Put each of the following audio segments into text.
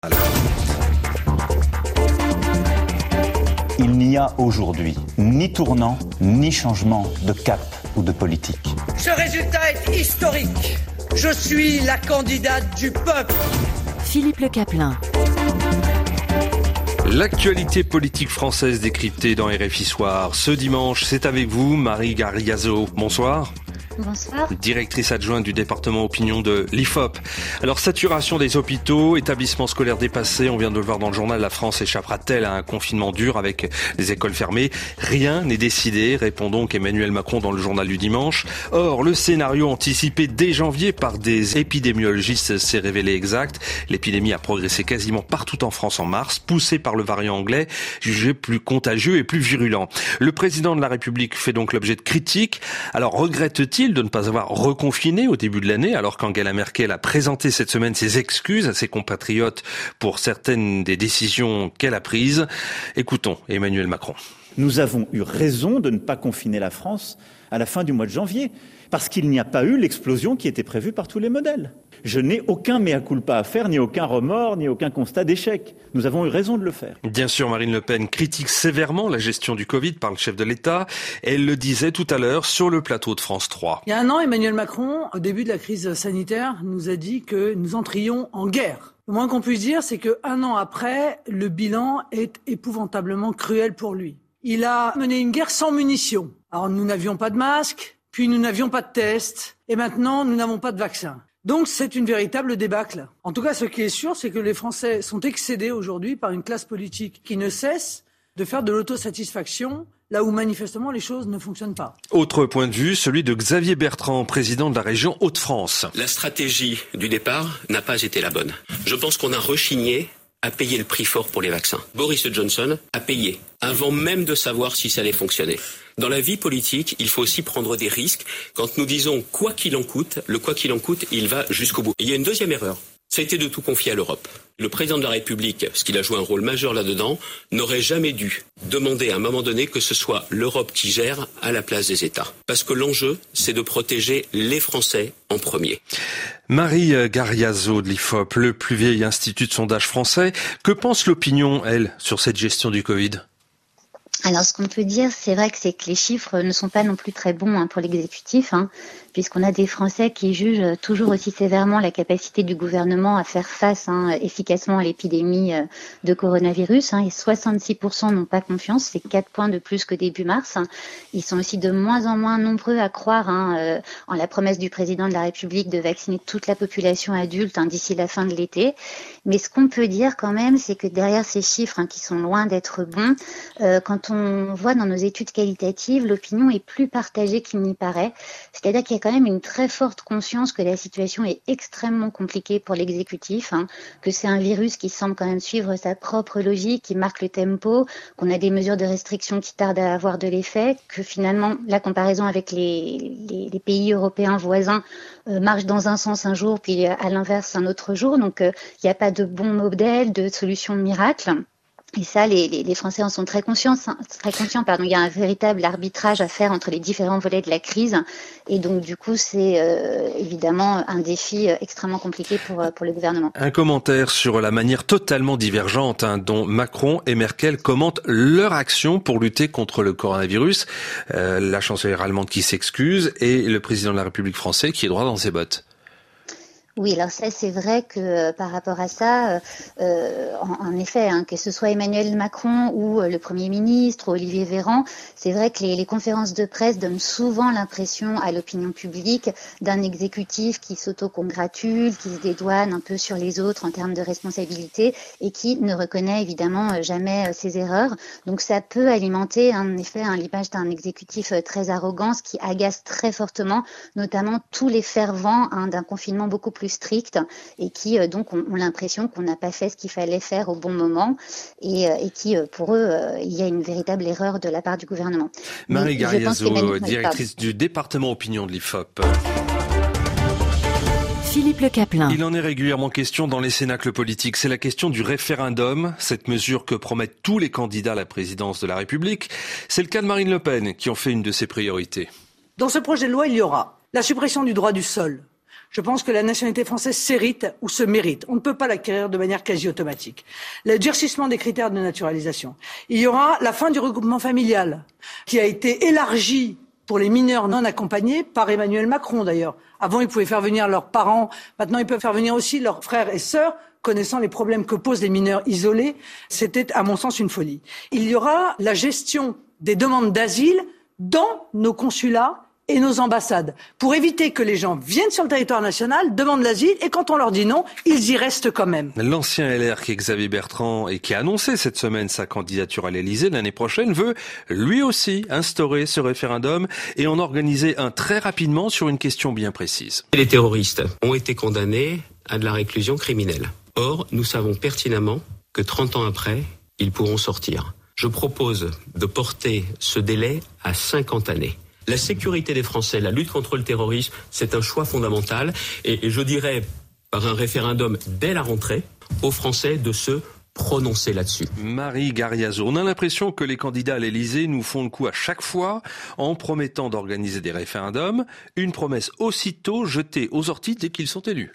Il n'y a aujourd'hui ni tournant, ni changement de cap ou de politique. Ce résultat est historique. Je suis la candidate du peuple. Philippe Le Caplin. L'actualité politique française décryptée dans RFI Soir. Ce dimanche, c'est avec vous, Marie Gariazo. Bonsoir. Bonsoir. Directrice adjointe du département opinion de l'IFOP. Alors, saturation des hôpitaux, établissements scolaires dépassés, on vient de le voir dans le journal, la France échappera-t-elle à un confinement dur avec les écoles fermées? Rien n'est décidé, répond donc Emmanuel Macron dans le journal du dimanche. Or, le scénario anticipé dès janvier par des épidémiologistes s'est révélé exact. L'épidémie a progressé quasiment partout en France en mars, poussée par le variant anglais, jugé plus contagieux et plus virulent. Le président de la République fait donc l'objet de critiques. Alors, regrette-t-il de ne pas avoir reconfiné au début de l'année, alors qu'Angela Merkel a présenté cette semaine ses excuses à ses compatriotes pour certaines des décisions qu'elle a prises? Écoutons Emmanuel Macron. Nous avons eu raison de ne pas confiner la France à la fin du mois de janvier, parce qu'il n'y a pas eu l'explosion qui était prévue par tous les modèles. Je n'ai aucun mea culpa à faire, ni aucun remords, ni aucun constat d'échec. Nous avons eu raison de le faire. Bien sûr, Marine Le Pen critique sévèrement la gestion du Covid par le chef de l'État. Elle le disait tout à l'heure sur le plateau de France 3. Il y a un an, Emmanuel Macron, au début de la crise sanitaire, nous a dit que nous entrions en guerre. Le moins qu'on puisse dire, c'est qu'un an après, le bilan est épouvantablement cruel pour lui. Il a mené une guerre sans munitions. Alors nous n'avions pas de masques, puis nous n'avions pas de tests, et maintenant nous n'avons pas de vaccin. Donc c'est une véritable débâcle. En tout cas, ce qui est sûr, c'est que les Français sont excédés aujourd'hui par une classe politique qui ne cesse de faire de l'autosatisfaction, là où manifestement les choses ne fonctionnent pas. Autre point de vue, celui de Xavier Bertrand, président de la région Hauts-de-France. La stratégie du départ n'a pas été la bonne. Je pense qu'on a rechigné à payer le prix fort pour les vaccins. Boris Johnson a payé, avant même de savoir si ça allait fonctionner. Dans la vie politique, il faut aussi prendre des risques. Quand nous disons quoi qu'il en coûte, le quoi qu'il en coûte, il va jusqu'au bout. Et il y a une deuxième erreur. Ça a été de tout confier à l'Europe. Le président de la République, parce qu'il a joué un rôle majeur là-dedans, n'aurait jamais dû demander à un moment donné que ce soit l'Europe qui gère à la place des États. Parce que l'enjeu, c'est de protéger les Français en premier. Marie Gariazo de l'IFOP, le plus vieil institut de sondage français. Que pense l'opinion, elle, sur cette gestion du Covid ? Alors, ce qu'on peut dire, c'est vrai que les chiffres ne sont pas non plus très bons pour l'exécutif, puisqu'on a des Français qui jugent toujours aussi sévèrement la capacité du gouvernement à faire face efficacement à l'épidémie de coronavirus. Et 66% n'ont pas confiance, c'est 4 points de plus que début mars. Ils sont aussi de moins en moins nombreux à croire en la promesse du président de la République de vacciner toute la population adulte d'ici la fin de l'été. Mais ce qu'on peut dire quand même, c'est que derrière ces chiffres qui sont loin d'être bons, quand on voit dans nos études qualitatives, l'opinion est plus partagée qu'il n'y paraît. C'est-à-dire qu'il y a quand même une très forte conscience que la situation est extrêmement compliquée pour l'exécutif, que c'est un virus qui semble quand même suivre sa propre logique, qui marque le tempo, qu'on a des mesures de restriction qui tardent à avoir de l'effet, que finalement la comparaison avec les pays européens voisins marche dans un sens un jour, puis à l'inverse un autre jour. Donc il n'y a pas de bon modèle, de solution miracle. Et ça, les Français en sont très conscients. Il y a un véritable arbitrage à faire entre les différents volets de la crise. Et donc, du coup, c'est évidemment un défi extrêmement compliqué pour le gouvernement. Un commentaire sur la manière totalement divergente dont Macron et Merkel commentent leur action pour lutter contre le coronavirus. La chancelière allemande qui s'excuse et le président de la République française qui est droit dans ses bottes. Oui, alors ça, c'est vrai que par rapport à ça, en effet, que ce soit Emmanuel Macron ou le Premier ministre ou Olivier Véran, c'est vrai que les conférences de presse donnent souvent l'impression à l'opinion publique d'un exécutif qui s'auto-congratule, qui se dédouane un peu sur les autres en termes de responsabilité et qui ne reconnaît évidemment jamais ses erreurs. Donc ça peut alimenter en effet l'image d'un exécutif très arrogant, ce qui agace très fortement, notamment tous les fervents d'un confinement beaucoup plus strict et qui donc ont l'impression qu'on n'a pas fait ce qu'il fallait faire au bon moment et qui pour eux il y a une véritable erreur de la part du gouvernement. Marie Gariazo, directrice du département opinion de l'IFOP. Philippe Le Caplin. Il en est régulièrement question dans les cénacles politiques. C'est la question du référendum, cette mesure que promettent tous les candidats à la présidence de la République. C'est le cas de Marine Le Pen qui en fait une de ses priorités. Dans ce projet de loi, il y aura la suppression du droit du sol, Je pense que la nationalité française s'hérite ou se mérite. On ne peut pas l'acquérir de manière quasi automatique. Le durcissement des critères de naturalisation. Il y aura la fin du regroupement familial, qui a été élargi pour les mineurs non accompagnés par Emmanuel Macron d'ailleurs. Avant, ils pouvaient faire venir leurs parents. Maintenant, ils peuvent faire venir aussi leurs frères et sœurs, connaissant les problèmes que posent les mineurs isolés. C'était, à mon sens, une folie. Il y aura la gestion des demandes d'asile dans nos consulats et nos ambassades, pour éviter que les gens viennent sur le territoire national, demandent l'asile, et quand on leur dit non, ils y restent quand même. L'ancien LR qui est Xavier Bertrand et qui a annoncé cette semaine sa candidature à l'Élysée l'année prochaine veut lui aussi instaurer ce référendum et en organiser un très rapidement sur une question bien précise. Les terroristes ont été condamnés à de la réclusion criminelle. Or, nous savons pertinemment que 30 ans après, ils pourront sortir. Je propose de porter ce délai à 50 années. La sécurité des Français, la lutte contre le terrorisme, c'est un choix fondamental. Et je dirais, par un référendum dès la rentrée, aux Français de se prononcer là-dessus. Marie Gariazo, on a l'impression que les candidats à l'Élysée nous font le coup à chaque fois en promettant d'organiser des référendums. Une promesse aussitôt jetée aux orties dès qu'ils sont élus.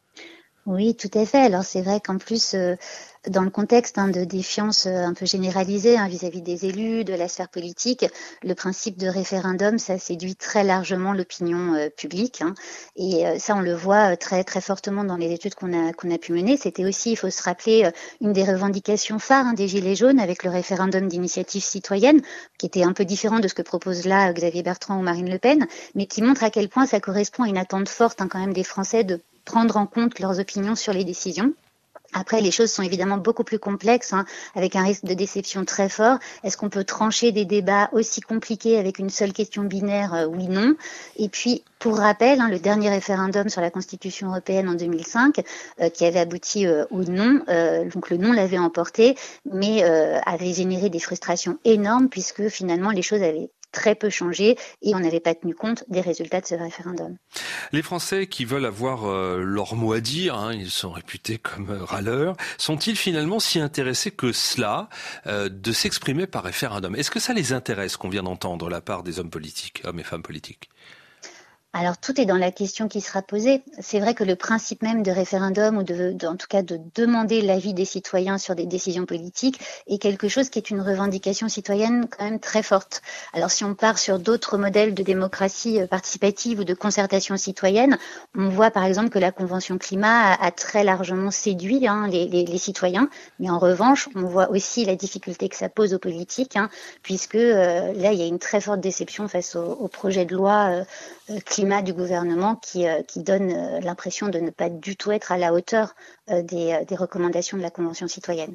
Oui, tout à fait. Alors c'est vrai qu'en plus, dans le contexte de défiance un peu généralisée vis-à-vis des élus, de la sphère politique, le principe de référendum, ça séduit très largement l'opinion publique. Et ça, on le voit très très fortement dans les études qu'on a pu mener. C'était aussi, il faut se rappeler, une des revendications phares des Gilets jaunes avec le référendum d'initiative citoyenne, qui était un peu différent de ce que propose là Xavier Bertrand ou Marine Le Pen, mais qui montre à quel point ça correspond à une attente forte quand même des Français de prendre en compte leurs opinions sur les décisions. Après, les choses sont évidemment beaucoup plus complexes, avec un risque de déception très fort. Est-ce qu'on peut trancher des débats aussi compliqués avec une seule question binaire, oui/non? Et puis, pour rappel, le dernier référendum sur la Constitution européenne en 2005, qui avait abouti au non, donc le non l'avait emporté, mais avait généré des frustrations énormes puisque finalement les choses avaient très peu changé et on n'avait pas tenu compte des résultats de ce référendum. Les Français qui veulent avoir leur mot à dire, ils sont réputés comme râleurs, sont-ils finalement si intéressés que cela de s'exprimer par référendum? Est-ce que ça les intéresse qu'on vient d'entendre de la part des hommes politiques, hommes et femmes politiques? Alors tout est dans la question qui sera posée. C'est vrai que le principe même de référendum ou en tout cas de demander l'avis des citoyens sur des décisions politiques est quelque chose qui est une revendication citoyenne quand même très forte. Alors si on part sur d'autres modèles de démocratie participative ou de concertation citoyenne, on voit par exemple que la Convention climat a très largement séduit les citoyens, mais en revanche on voit aussi la difficulté que ça pose aux politiques, puisque là il y a une très forte déception face au projet de loi climat du gouvernement qui donne l'impression de ne pas du tout être à la hauteur des recommandations de la Convention citoyenne.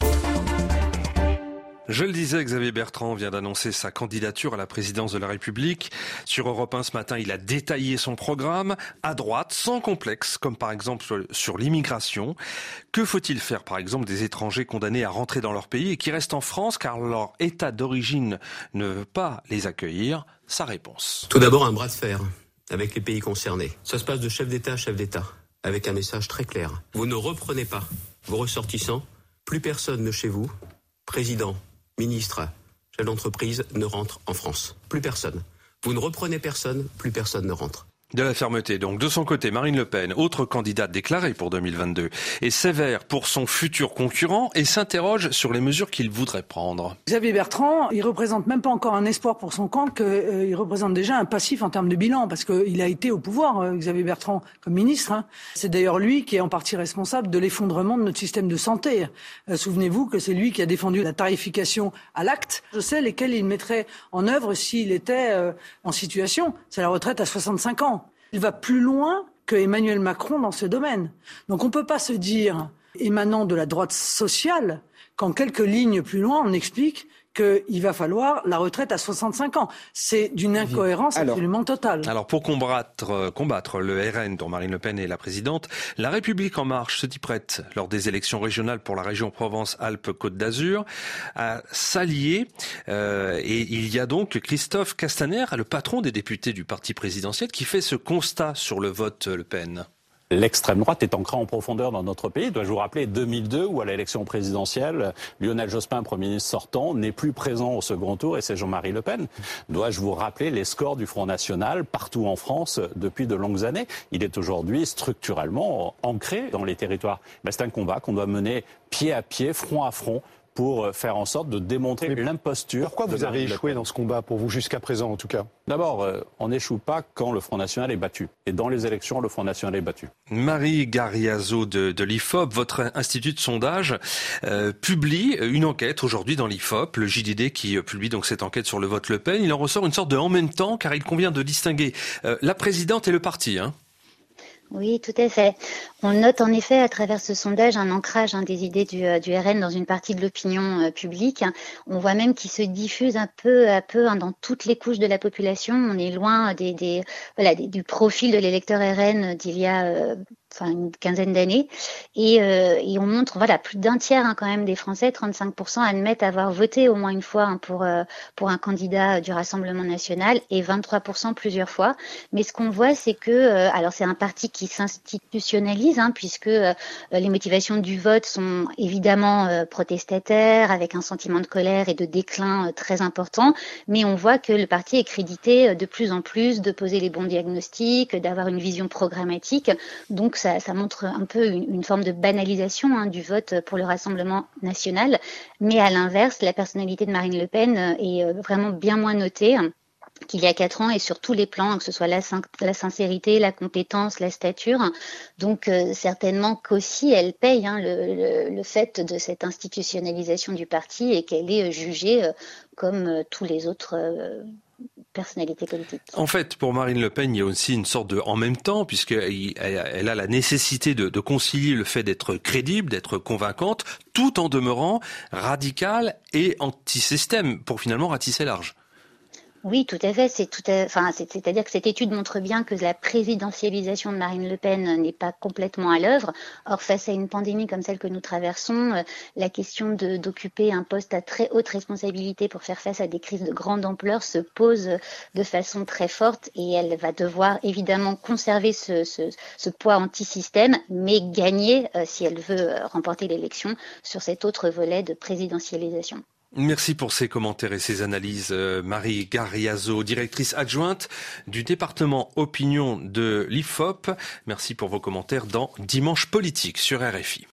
Je le disais, Xavier Bertrand vient d'annoncer sa candidature à la présidence de la République. Sur Europe 1 ce matin, il a détaillé son programme à droite, sans complexe, comme par exemple sur l'immigration. Que faut-il faire, par exemple, des étrangers condamnés à rentrer dans leur pays et qui restent en France car leur état d'origine ne veut pas les accueillir? Sa réponse. Tout d'abord, un bras de fer avec les pays concernés. Ça se passe de chef d'État à chef d'État, avec un message très clair. Vous ne reprenez pas vos ressortissants, plus personne de chez vous, président, ministre, chef d'entreprise, ne rentre en France. Plus personne. Vous ne reprenez personne, plus personne ne rentre. De la fermeté, donc. De son côté, Marine Le Pen, autre candidate déclarée pour 2022, est sévère pour son futur concurrent et s'interroge sur les mesures qu'il voudrait prendre. Xavier Bertrand, il représente même pas encore un espoir pour son camp, qu'il représente déjà un passif en termes de bilan, parce qu'il a été au pouvoir, Xavier Bertrand, comme ministre. C'est d'ailleurs lui qui est en partie responsable de l'effondrement de notre système de santé. Souvenez-vous que c'est lui qui a défendu la tarification à l'acte. Je sais lesquels il mettrait en œuvre s'il était en situation. C'est la retraite à 65 ans. Il va plus loin que Emmanuel Macron dans ce domaine. Donc on ne peut pas se dire, émanant de la droite sociale, qu'en quelques lignes plus loin, on explique qu'il va falloir la retraite à 65 ans. C'est d'une incohérence absolument totale. Alors pour combattre le RN dont Marine Le Pen est la présidente, La République En Marche se dit prête lors des élections régionales pour la région Provence-Alpes-Côte d'Azur à s'allier. Et il y a donc Christophe Castaner, le patron des députés du parti présidentiel, qui fait ce constat sur le vote Le Pen. L'extrême droite est ancrée en profondeur dans notre pays. Dois-je vous rappeler 2002 où à l'élection présidentielle, Lionel Jospin, Premier ministre sortant, n'est plus présent au second tour et c'est Jean-Marie Le Pen. Dois-je vous rappeler les scores du Front National partout en France depuis de longues années. Il est aujourd'hui structurellement ancré dans les territoires. C'est un combat qu'on doit mener pied à pied, front à front, pour faire en sorte de démontrer l'imposture. Pourquoi vous avez échoué dans ce combat, pour vous, jusqu'à présent en tout cas? D'abord, on n'échoue pas quand le Front National est battu. Et dans les élections, le Front National est battu. Marie Gariazo de l'IFOP, votre institut de sondage, publie une enquête aujourd'hui dans l'IFOP, le JDD qui publie donc cette enquête sur le vote Le Pen. Il en ressort une sorte de en même temps, car il convient de distinguer la présidente et le parti, hein. Oui, tout à fait. On note en effet à travers ce sondage un ancrage des idées du RN dans une partie de l'opinion publique. On voit même qu'il se diffuse un peu à peu dans toutes les couches de la population. On est loin du profil de l'électeur RN d'il y a une quinzaine d'années. Et on montre plus d'un tiers quand même des Français, 35%, admettent avoir voté au moins une fois pour un candidat du Rassemblement national et 23% plusieurs fois. Mais ce qu'on voit, c'est que alors c'est un parti qui s'institutionnalise puisque les motivations du vote sont évidemment protestataires, avec un sentiment de colère et de déclin très important, mais on voit que le parti est crédité de plus en plus de poser les bons diagnostics, d'avoir une vision programmatique. Donc ça montre un peu une forme de banalisation du vote pour le Rassemblement national. Mais à l'inverse, la personnalité de Marine Le Pen est vraiment bien moins notée qu'il y a 4 ans et sur tous les plans, que ce soit la sincérité, la compétence, la stature. Donc certainement qu'aussi elle paye le fait de cette institutionnalisation du parti et qu'elle est jugée comme tous les autres personnalités politiques. En fait, pour Marine Le Pen, il y a aussi une sorte de en même temps, puisqu'elle a la nécessité de concilier le fait d'être crédible, d'être convaincante, tout en demeurant radicale et anti-système, pour finalement ratisser large. Oui, tout à fait. C'est-à-dire que cette étude montre bien que la présidentialisation de Marine Le Pen n'est pas complètement à l'œuvre. Or, face à une pandémie comme celle que nous traversons, la question d'occuper un poste à très haute responsabilité pour faire face à des crises de grande ampleur se pose de façon très forte et elle va devoir évidemment conserver ce poids anti-système, mais gagner, si elle veut remporter l'élection, sur cet autre volet de présidentialisation. Merci pour ces commentaires et ces analyses, Marie Gariazo, directrice adjointe du département opinion de l'IFOP. Merci pour vos commentaires dans Dimanche Politique sur RFI.